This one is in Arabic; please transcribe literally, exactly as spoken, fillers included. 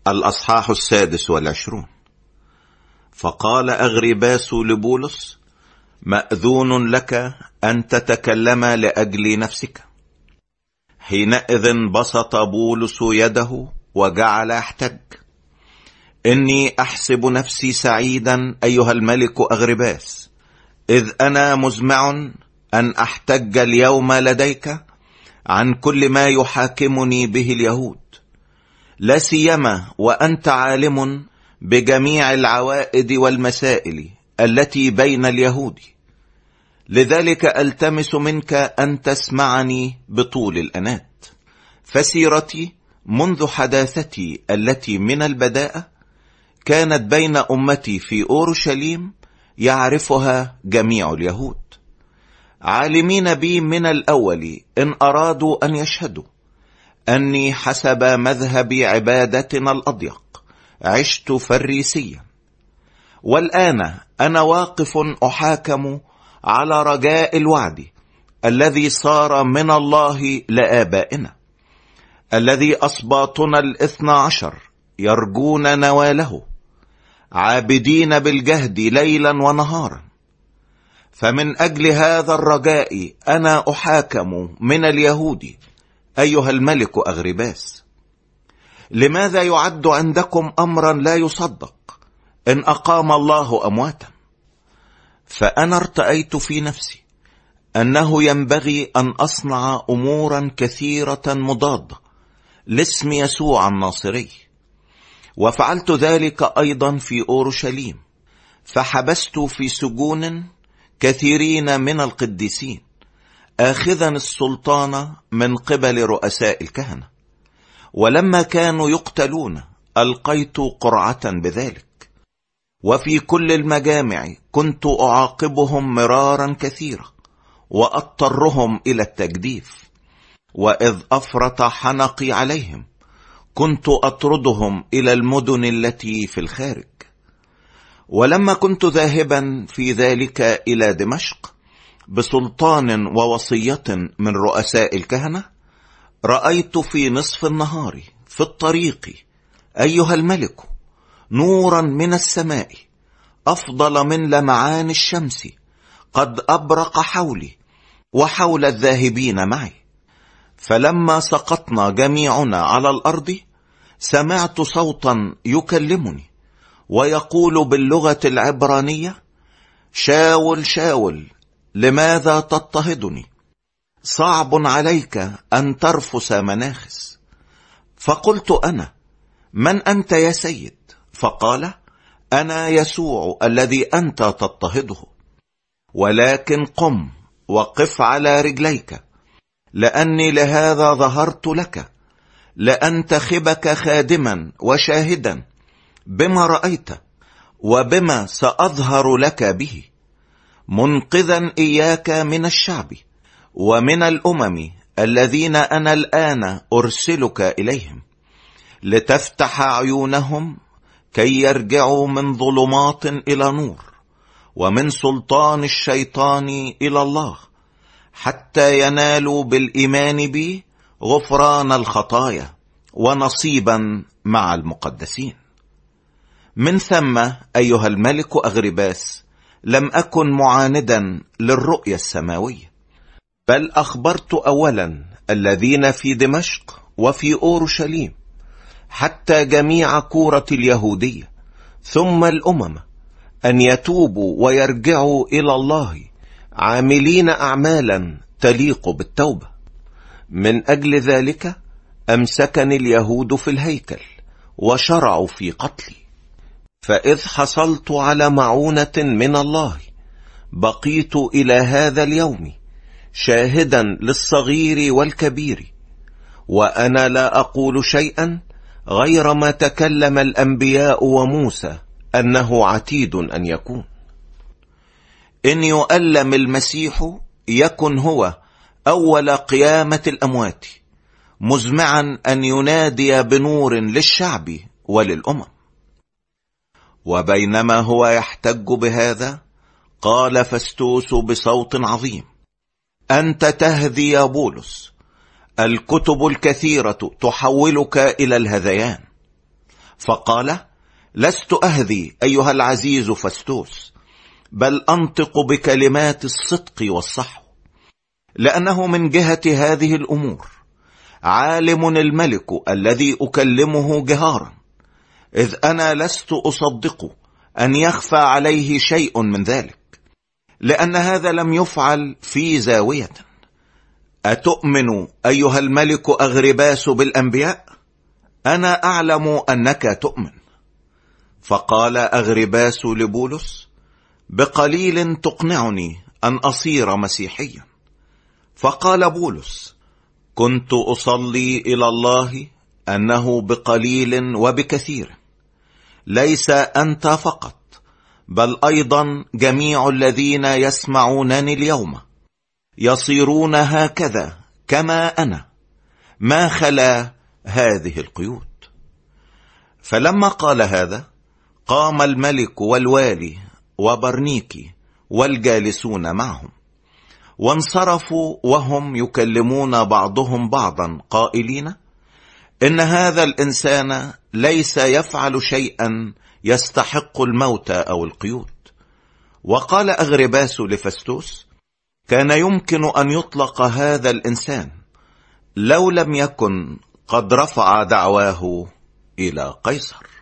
الأصحاح السادس والعشرون. فقال أغرباس لبولس: مأذون لك أن تتكلم لأجل نفسك. حينئذ بسط بولس يده وجعل يحتج: إني أحسب نفسي سعيدا أيها الملك أغرباس، إذ أنا مزمع أن أحتج اليوم لديك عن كل ما يحاكمني به اليهود، لا سيما وأنت عالم بجميع العوائد والمسائل التي بين اليهود. لذلك ألتمس منك أن تسمعني بطول الأنات. فسيرتي منذ حداثتي التي من البداءة كانت بين أمتي في أورشليم يعرفها جميع اليهود، عالمين بي من الأول إن أرادوا أن يشهدوا أني حسب مذهب عبادتنا الأضيق عشت فريسيا. والآن أنا واقف أحاكم على رجاء الوعد الذي صار من الله لآبائنا، الذي أصباطنا الاثنى عشر يرجون نواله، عابدين بالجهد ليلا ونهارا. فمن أجل هذا الرجاء أنا أحاكم من اليهود أيها الملك أغرباس. لماذا يعد عندكم أمرا لا يصدق إن أقام الله أمواتا؟ فأنا ارتأيت في نفسي أنه ينبغي أن أصنع أمورا كثيرة مضادة لاسم يسوع الناصري، وفعلت ذلك أيضا في أورشليم، فحبست في سجون كثيرين من القديسين، آخذا السلطان من قبل رؤساء الكهنة. ولما كانوا يقتلون ألقيت قرعة بذلك، وفي كل المجامع كنت أعاقبهم مرارا كثيرا وأضطرهم إلى التجديف. وإذ أفرط حنقي عليهم كنت أطردهم إلى المدن التي في الخارج. ولما كنت ذاهبا في ذلك إلى دمشق بسلطان ووصية من رؤساء الكهنة، رأيت في نصف النهار في الطريق أيها الملك نورا من السماء أفضل من لمعان الشمس قد أبرق حولي وحول الذاهبين معي. فلما سقطنا جميعنا على الأرض سمعت صوتا يكلمني ويقول باللغة العبرانية: شاول شاول لماذا تضطهدني؟ صعب عليك أن ترفس مناخس. فقلت أنا: من أنت يا سيد؟ فقال: أنا يسوع الذي أنت تضطهده. ولكن قم وقف على رجليك، لأني لهذا ظهرت لك، لأنتخبك خادما وشاهدا بما رأيت وبما سأظهر لك به، منقذا إياك من الشعب ومن الأمم الذين أنا الآن أرسلك إليهم، لتفتح عيونهم كي يرجعوا من ظلمات إلى نور ومن سلطان الشيطان إلى الله، حتى ينالوا بالإيمان بي غفران الخطايا ونصيبا مع المقدسين. من ثم أيها الملك أغرباس لم أكن معاندا للرؤية السماوية، بل أخبرت أولا الذين في دمشق وفي أورشليم، حتى جميع كورة اليهودية ثم الأمم، أن يتوبوا ويرجعوا إلى الله عاملين أعمالا تليق بالتوبة. من أجل ذلك أمسكني اليهود في الهيكل وشرعوا في قتلي. فإذ حصلت على معونة من الله بقيت إلى هذا اليوم شاهدا للصغير والكبير، وأنا لا أقول شيئا غير ما تكلم الأنبياء وموسى أنه عتيد أن يكون: إن يؤلم المسيح يكن هو أول قيامة الأموات، مزمعا أن ينادي بنور للشعب وللأمم. وبينما هو يحتج بهذا قال فستوس بصوت عظيم: أنت تهذي يا بولس، الكتب الكثيرة تحولك إلى الهذيان. فقال: لست أهذي أيها العزيز فستوس، بل أنطق بكلمات الصدق والصحو، لأنه من جهة هذه الأمور عالم الملك الذي أكلمه جهارا، إذ أنا لست أصدق أن يخفى عليه شيء من ذلك، لأن هذا لم يفعل في زاوية. أتؤمن أيها الملك أغرباس بالأنبياء؟ أنا أعلم أنك تؤمن. فقال أغرباس لبولس: بقليل تقنعني أن أصير مسيحيا. فقال بولس: كنت أصلي إلى الله أنه بقليل وبكثير، ليس أنت فقط، بل أيضا جميع الذين يسمعونني اليوم يصيرون هكذا كما أنا، ما خلا هذه القيود. فلما قال هذا، قام الملك والوالي وبرنيكي والجالسون معهم، وانصرفوا وهم يكلمون بعضهم بعضا قائلين: إن هذا الإنسان ليس يفعل شيئا يستحق الموت أو القيود. وقال أغرباس لفستوس: كان يمكن أن يطلق هذا الإنسان لو لم يكن قد رفع دعواه إلى قيصر.